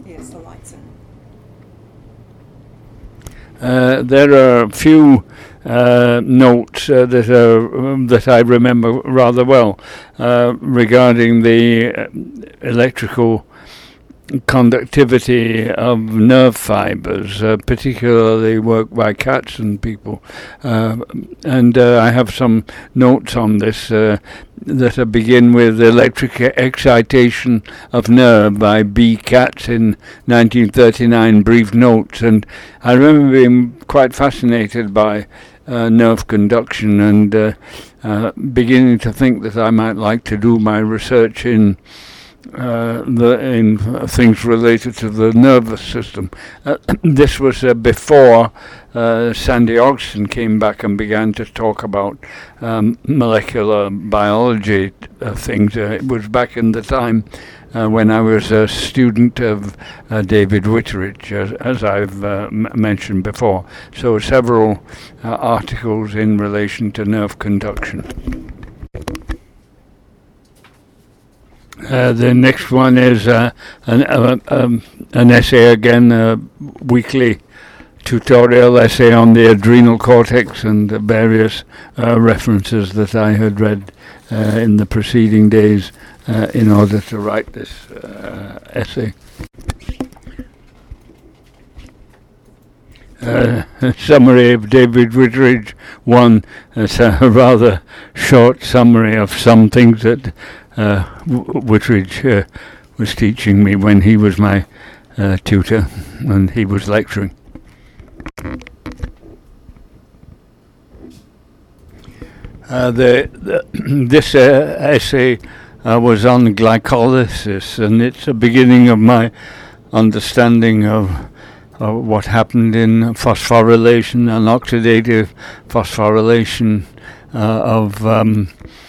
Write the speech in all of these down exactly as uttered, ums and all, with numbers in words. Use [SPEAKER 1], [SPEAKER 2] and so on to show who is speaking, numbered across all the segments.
[SPEAKER 1] Yes, the lights are.
[SPEAKER 2] Uh, there are a few uh, notes uh, that are um, that I remember rather well uh, regarding the uh, electrical conductivity of nerve fibers, uh, particularly work by Katz and people. Uh, and uh, I have some notes on this uh, that begin with Electric Excitation of Nerve by B. Katz in nineteen thirty-nine, brief notes. And I remember being quite fascinated by uh, nerve conduction and uh, uh, beginning to think that I might like to do my research in Uh, the, in uh, things related to the nervous system. Uh, this was uh, before uh, Sandy Ogston came back and began to talk about um, molecular biology uh, things. Uh, it was back in the time uh, when I was a student of uh, David Whitteridge, as, as I've uh, m- mentioned before. So several uh, articles in relation to nerve conduction. Uh, the next one is uh, an, uh, um, an essay again, a weekly tutorial essay on the adrenal cortex and uh, various uh, references that I had read uh, in the preceding days uh, in order to write this uh, essay. Uh, a summary of David Whitteridge. One is a rather short summary of some things that uh, Whitteridge uh, was teaching me when he was my uh, tutor and he was lecturing. Uh, the, the this uh, essay uh, was on glycolysis, and it's a beginning of my understanding of Uh, what happened in phosphorylation and oxidative phosphorylation uh, of um,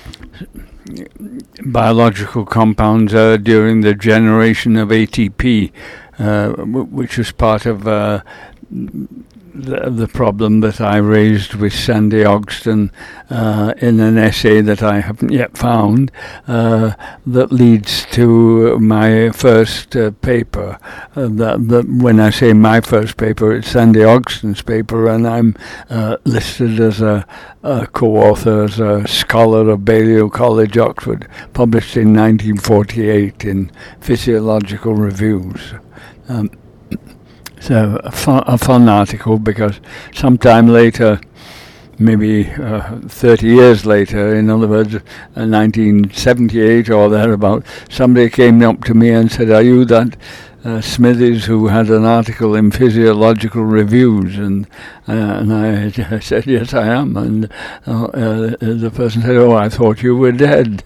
[SPEAKER 2] biological compounds uh, during the generation of A T P, uh, w- which was part of uh, the, the problem that I raised with Sandy Ogston uh, in an essay that I haven't yet found uh, that leads to my first uh, paper. Uh, that, that when I say my first paper, it's Sandy Ogston's paper, and I'm uh, listed as a, a co-author, as a scholar of Balliol College, Oxford, published in nineteen forty-eight in Physiological Reviews. Um, So a fun, a fun article, because sometime later, maybe uh, thirty years later, in other words, uh, nineteen seventy-eight or thereabout, somebody came up to me and said, "Are you that uh, Smithies who had an article in Physiological Reviews?" And uh, and I, I said, "Yes, I am." And uh, uh, the person said, "Oh, I thought you were dead."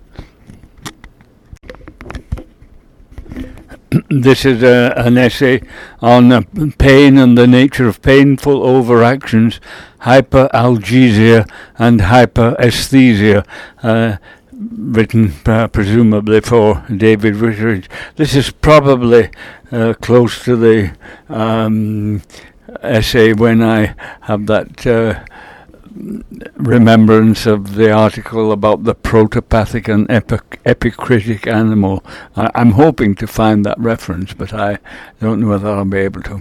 [SPEAKER 2] This is a, an essay on uh, pain and the nature of painful overactions, hyperalgesia and hyperesthesia, uh, written uh, presumably for David Whitteridge. This is probably uh, close to the um, essay when I have that uh, remembrance of the article about the protopathic and epic, epicritic animal. I, I'm hoping to find that reference, but I don't know whether I'll be able to.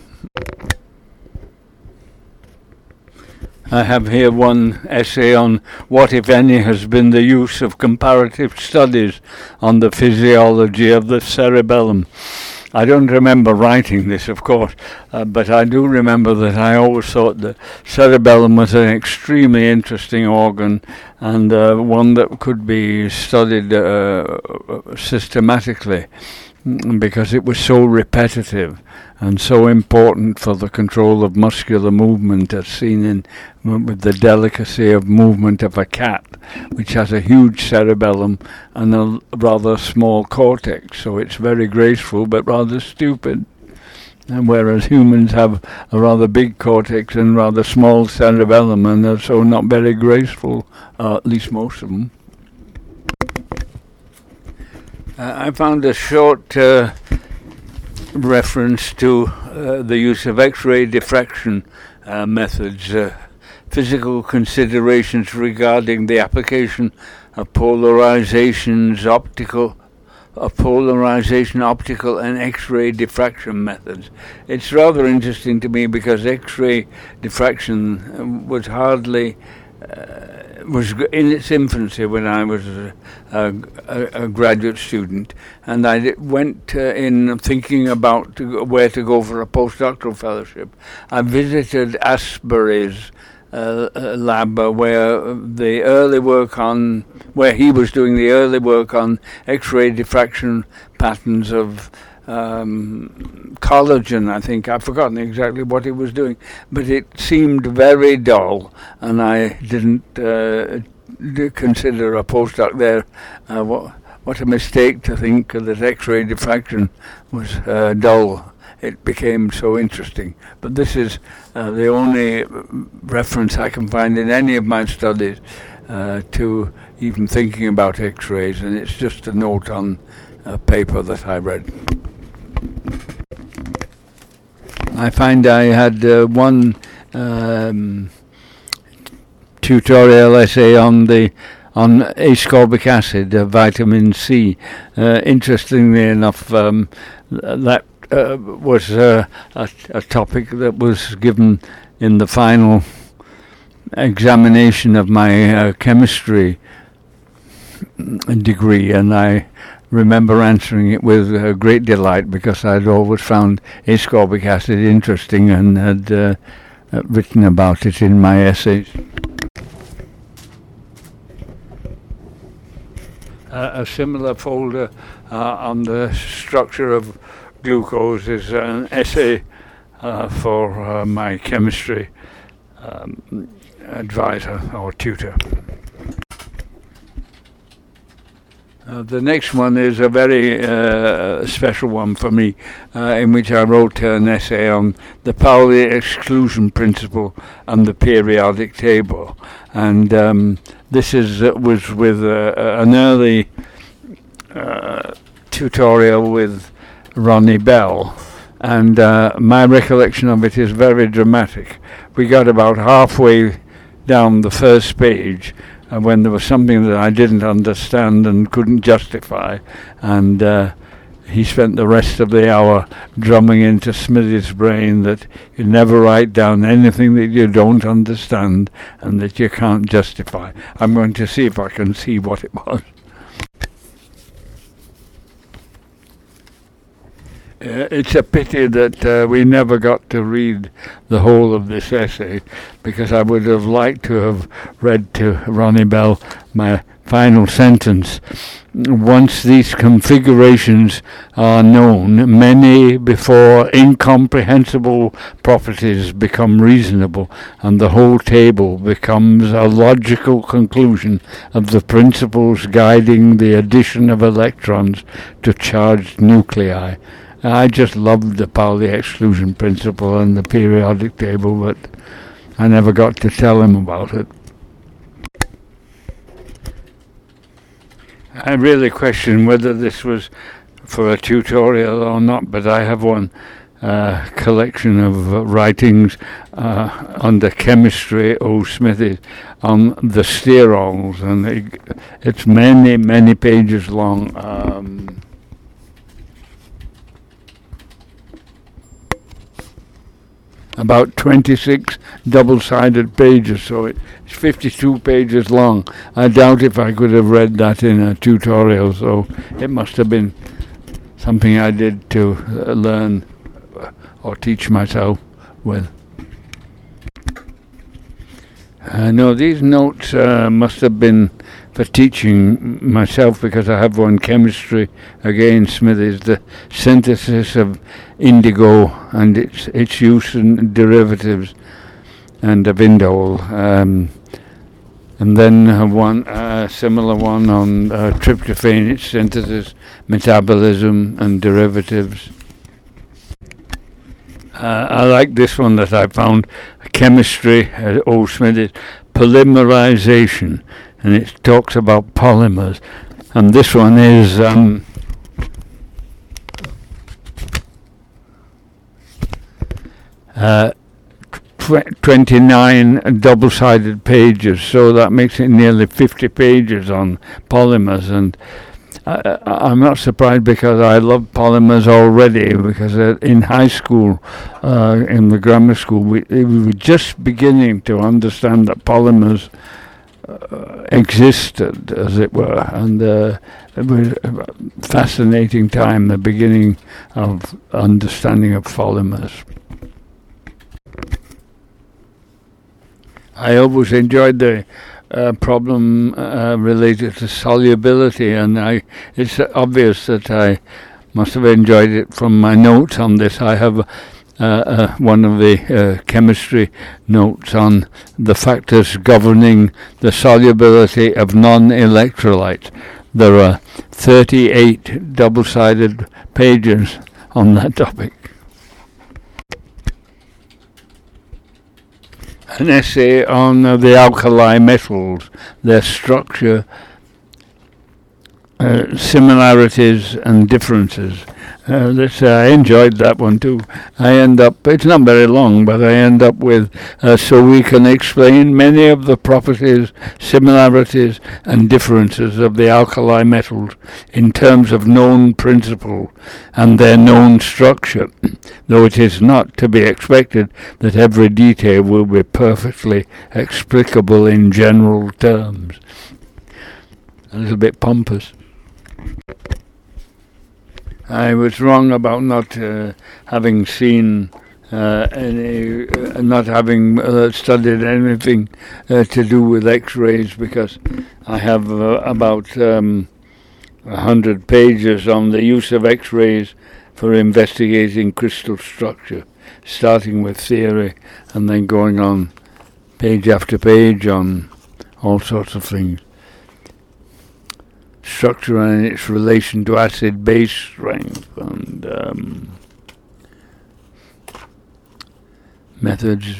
[SPEAKER 2] I have here one essay on what, if any, has been the use of comparative studies on the physiology of the cerebellum. I don't remember writing this, of course, uh, but I do remember that I always thought the cerebellum was an extremely interesting organ and uh, one that could be studied uh, systematically, because it was so repetitive and so important for the control of muscular movement, as seen in with the delicacy of movement of a cat, which has a huge cerebellum and a rather small cortex, so it's very graceful but rather stupid. And whereas humans have a rather big cortex and rather small cerebellum, and are so not very graceful, uh, at least most of them. Uh, I found a short uh, reference to uh, the use of X-ray diffraction uh, methods, uh, physical considerations regarding the application of polarizations, optical of polarization, optical and X-ray diffraction methods. It's rather interesting to me because X-ray diffraction was hardly uh, was in its infancy when I was a, a, a graduate student, and I went uh, in thinking about to go, where to go for a postdoctoral fellowship. I visited Asbury's Uh, uh, lab uh, where the early work on, where he was doing the early work on X-ray diffraction patterns of um, collagen, I think. I've forgotten exactly what he was doing, but it seemed very dull, and I didn't uh, d- consider a postdoc there. Uh, what, what a mistake to think that X-ray diffraction was uh, dull. It became so interesting. But this is uh, the only reference I can find in any of my studies uh, to even thinking about X-rays, and it's just a note on a paper that I read. I find I had uh, one um, tutorial essay on the on ascorbic acid, uh, vitamin C. Uh, interestingly enough, um, that Uh, was uh, a, a topic that was given in the final examination of my uh, chemistry degree, and I remember answering it with uh, great delight because I'd always found ascorbic acid interesting and had uh, uh, written about it in my essays. Uh, a similar folder uh, on the structure of glucose is an essay uh, for uh, my chemistry um, advisor or tutor. Uh, the next one is a very uh, special one for me, uh, in which I wrote an essay on the Pauli exclusion principle and the periodic table. And um, this is uh, was with uh, an early uh, tutorial with Ronnie Bell, and uh, my recollection of it is very dramatic. We got about halfway down the first page uh, when there was something that I didn't understand and couldn't justify, and uh, he spent the rest of the hour drumming into Smithy's brain that you never write down anything that you don't understand and that you can't justify. I'm going to see if I can see what it was. Uh, it's a pity that uh, we never got to read the whole of this essay, because I would have liked to have read to Ronnie Bell my final sentence. Once these configurations are known, many before incomprehensible properties become reasonable, and the whole table becomes a logical conclusion of the principles guiding the addition of electrons to charged nuclei. I just loved the Pauli exclusion principle and the periodic table, but I never got to tell him about it. I really question whether this was for a tutorial or not, but I have one uh, collection of uh, writings uh, under chemistry, O. Smithy, on the sterols, and it, it's many, many pages long. Um, about twenty-six double-sided pages, so it's fifty-two pages long. I doubt if I could have read that in a tutorial, so it must have been something I did to uh, learn or teach myself with. Uh, no, these notes uh, must have been for teaching myself, because I have one chemistry, again Smithy's, the synthesis of indigo and its its use in derivatives, and of indole, um, and then uh, one uh, similar one on uh, tryptophan, its synthesis, metabolism and derivatives. Uh, I like this one that I found, chemistry, uh, O. Smithy's, polymerization, and it talks about polymers, and this one is um, uh, tw- twenty-nine double-sided pages, so that makes it nearly fifty pages on polymers, and I, I'm not surprised because I love polymers already. Because uh, in high school, uh, in the grammar school, we, we were just beginning to understand that polymers uh, existed, as it were, and uh, it was a fascinating time, the beginning of understanding of polymers. I always enjoyed the uh, problem uh, related to solubility, and I, it's obvious that I must have enjoyed it from my notes on this. I have uh, uh, one of the uh, chemistry notes on the factors governing the solubility of non-electrolytes. There are thirty-eight double-sided pages on that topic. An essay on uh, the alkali metals, their structure, uh, similarities and differences. Uh, this, uh, I enjoyed that one too. I end up, it's not very long, but I end up with, uh, so we can explain many of the properties, similarities and differences of the alkali metals in terms of known principle and their known structure, though it is not to be expected that every detail will be perfectly explicable in general terms. A little bit pompous. I was wrong about not uh, having seen uh, any, uh, not having uh, studied anything uh, to do with X-rays, because I have uh, about um, a hundred pages on the use of X-rays for investigating crystal structure, starting with theory and then going on page after page on all sorts of things. Structure and its relation to acid-base strength and um, methods.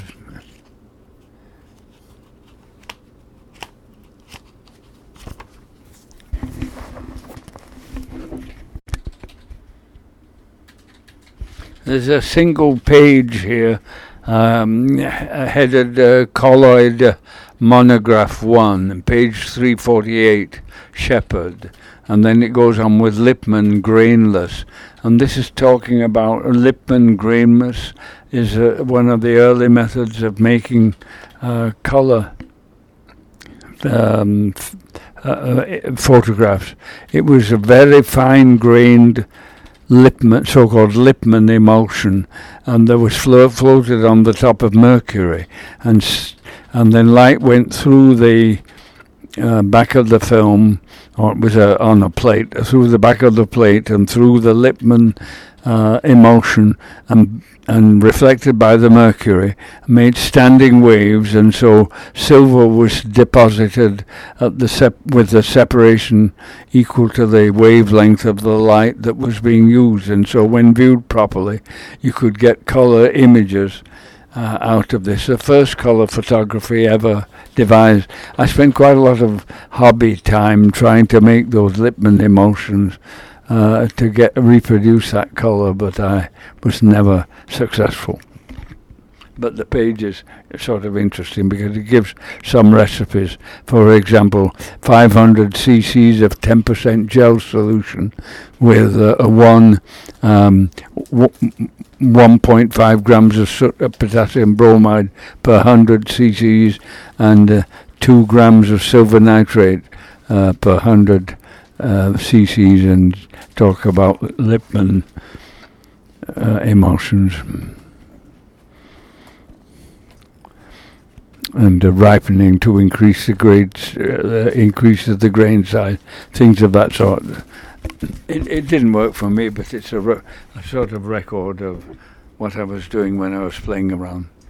[SPEAKER 2] There's a single page here um, headed uh, Colloid uh, Monograph one, page three forty-eight, Shepherd, and then it goes on with Lippmann grainless, and this is talking about Lippmann grainless is uh, one of the early methods of making uh, color um, f- uh, uh, photographs. It was a very fine-grained Lippmann, so-called Lippmann emulsion, and there was flo- floated on the top of mercury, and s- and then light went through the uh, back of the film, or it was uh, on a plate, through the back of the plate and through the Lippmann uh, emulsion, and and reflected by the mercury, made standing waves, and so silver was deposited at the sep- with the separation equal to the wavelength of the light that was being used, and so when viewed properly, you could get color images uh, out of this. The first color photography ever devised. I spent quite a lot of hobby time trying to make those Lippmann emulsions Uh, to get reproduce that color, but I was never successful. But the page is sort of interesting because it gives some recipes. For example, five hundred cc's of ten percent gel solution with uh, a one um, w- one point five grams of so- uh, potassium bromide per one hundred cc's and uh, two grams of silver nitrate uh, per one hundred uh, cc's, and talk about Lippmann uh, emulsions and uh, ripening to increase the grades, uh, increases the grain size, things of that sort. It, it didn't work for me, but it's a, re- a sort of record of what I was doing when I was playing around.